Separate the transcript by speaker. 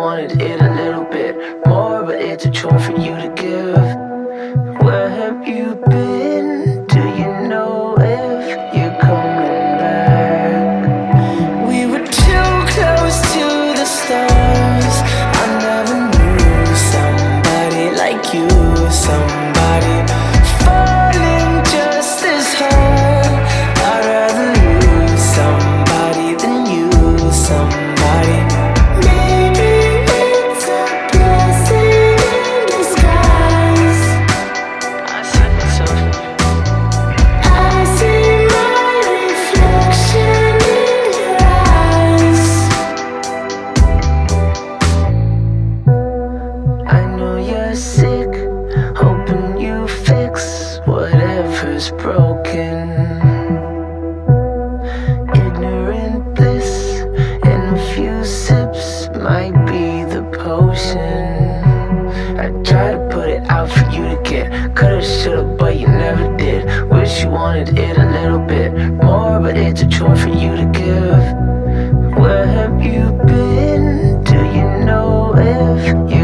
Speaker 1: wanted it a little bit more, but it's a chore for you to give. Where have you been? Do you know if you're coming back? We were too close to the stars. I never knew somebody like you, somebody falling just as hard. I'd rather lose somebody than you, somebody.
Speaker 2: Maybe it's a blessing in disguise.
Speaker 1: I said myself,
Speaker 2: I see my reflection in your eyes.
Speaker 1: I know you're sick, hoping you fix whatever's broken. Ignorant bliss in a few sips might be the potion. I tried to put it out for you to get. Coulda, shoulda, but you never did. Wish you wanted it a little bit more, but it's a chore for you to give. Where have you been? Do you know if you